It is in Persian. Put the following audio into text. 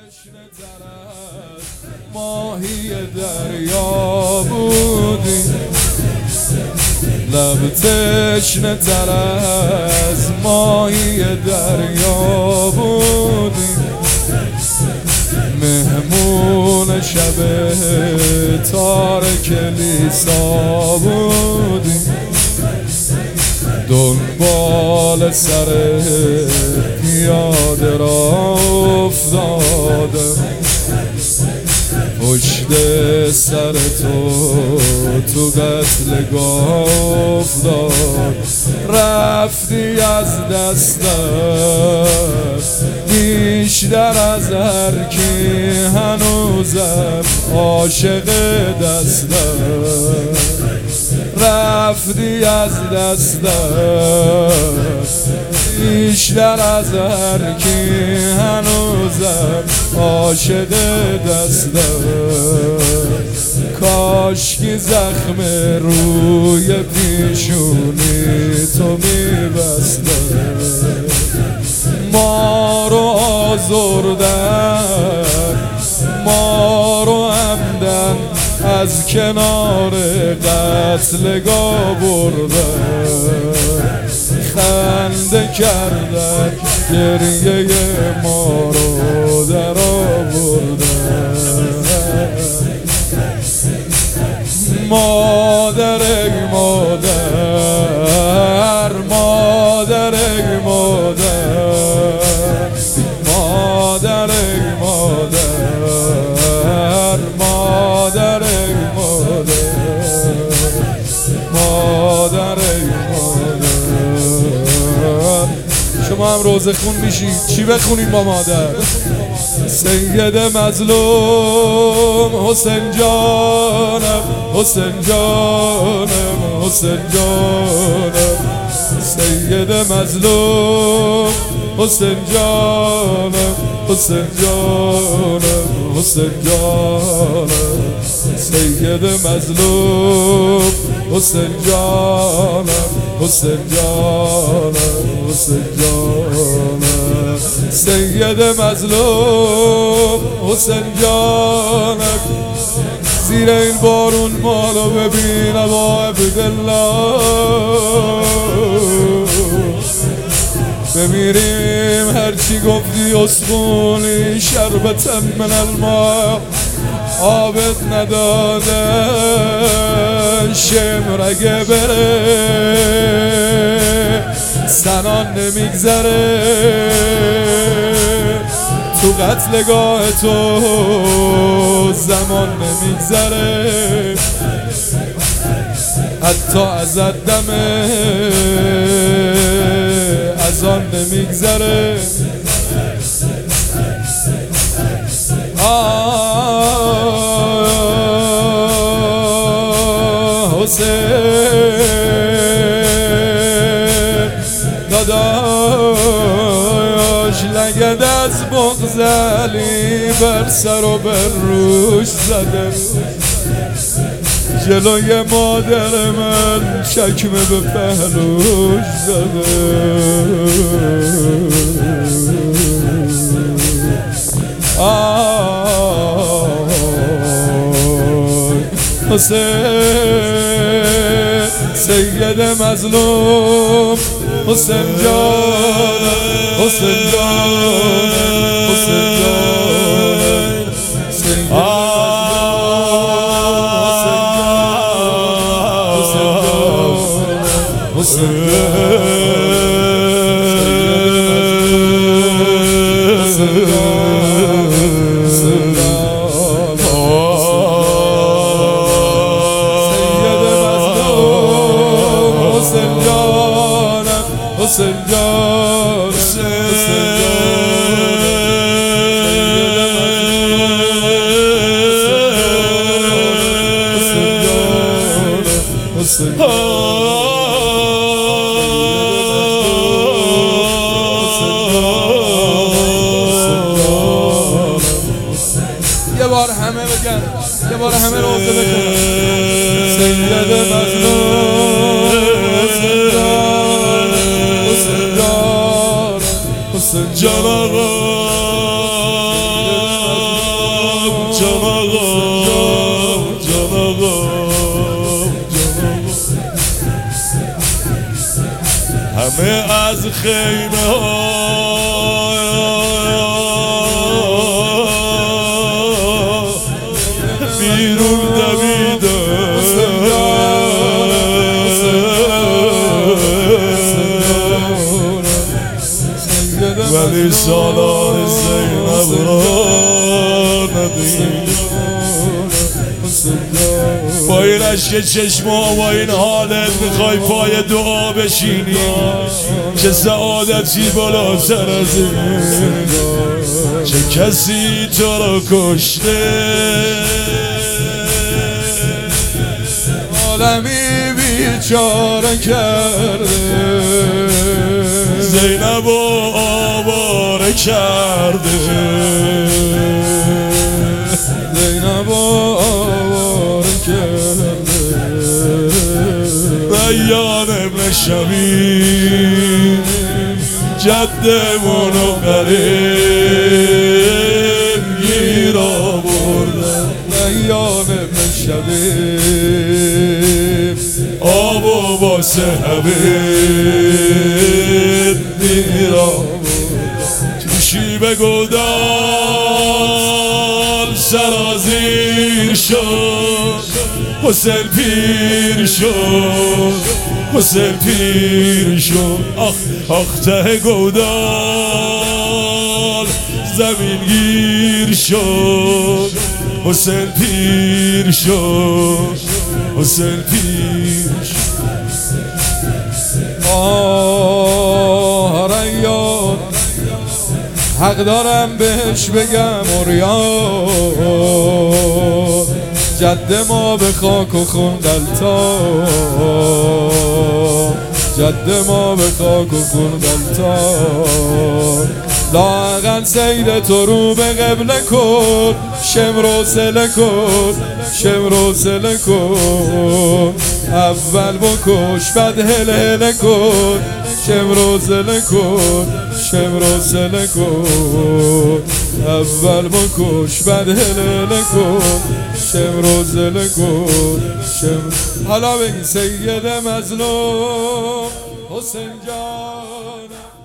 تشنه تر از ماهی دریا بودی، لب تشنه تر از ماهی دریا بودی، مهمون شب تار کلیسا بودی، دنبال سر پیاده را افتادم، پشت سر تو قتلگاه افتاد، رفتی از دستم بیشتر از هر کی، هنوزم عاشق دستم، رفتی از دستم بیشتر از هر کی، هنوزم عاشق دستم، کاشکی زخم روی پیشونی تو میبستم، ما رو آزردن، ما رو عمدن از کنار قتلگاه بردن، خنده کردن گریه ما رو در آوردن، مادر ای مادر، مادر ای مادر، مادر ای مادر، مادر ای مادر، مادر ای مادر. شما هم روزه خون میشید، چی بخونیم با مادر؟ سید مظلوم حسین جانم، حسین جانم، حسین جانم، سید مظلوم حسین جانم، حسین جانم، حسین جانم، سید مظلوم حسین جانم، حسین جانم، حسین جانم، سید مظلوم حسین جانم، زیر این بارون مالو ببینم با عبدالله، بمیریم هرچی گفتی اسخونی، شربتم من الماء آبت ندادن، شمرگه بره سنان نمیگذره، تو قتلگاه تو زمان نمیگذره، حتی از دمه از آن نمیگذره، حسین داداش لگد از بغض علی بر سر و بر روش زده، جلوی مادر من چکمه به پهلوش زده، حسین سید مظلوم حسین جانم، حسین جانم، حسین جانم، سید مظلوم حسین حسین جان، حسین یه بار همه بگن، یه بار همه روزه بکنن، سید مظلوم حسین جان، حسین جان، حسین جان آقا جان آقا جان آقا همه از خیمه ها بیرون دویدن ولی سالار زینب را ندید با این عشق چشما با این حالت میخوای پای دعا بشینی چه سعادتی بالاتر از این چه کسی تو را کشته عالمی بیچاره کرده زینب و آواره کرده زینب آواره کرده ریان ابن شبیب جدمونو قریب گیر آوردن ریان ابن شبیب آب و واسه حبیب گیر آوردن تو شیب گودال سرازیر شد حسین پیر شد حسین پیر شد آخ ته گودال زمین گیر شد حسین پیر شد حسین پیر شد ریان حق دارم بهش بگم اوریان جد ما به خاک و خون غلطان جد ما به خاک و خون غلطان لااقل سید تو رو به قبله کن شمر و سله کن شمر و سله کن اول بکش بعد هله هله کن شمر و سله کن شمر و سله کن اول بکش بعد هله هله کن شمر و سله کن شمر. حالا بگی سید مظلوم حسین جان